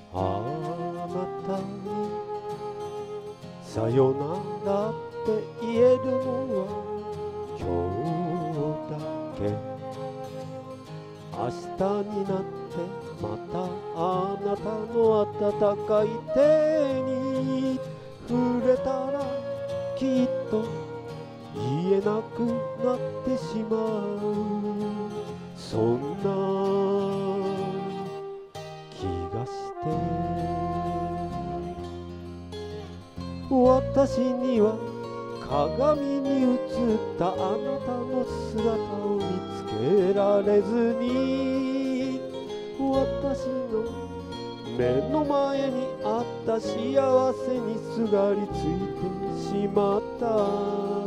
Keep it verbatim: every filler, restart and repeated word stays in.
あなたにさよならって言えるのは今日だけ。明日になってまたあなたの温かい手に触れたらきっと言えなくなってしまう、そんな気がして。私には鏡に映ったあなたの姿を見つけられずに、私の目の前にあった幸せにすがりついてしまった。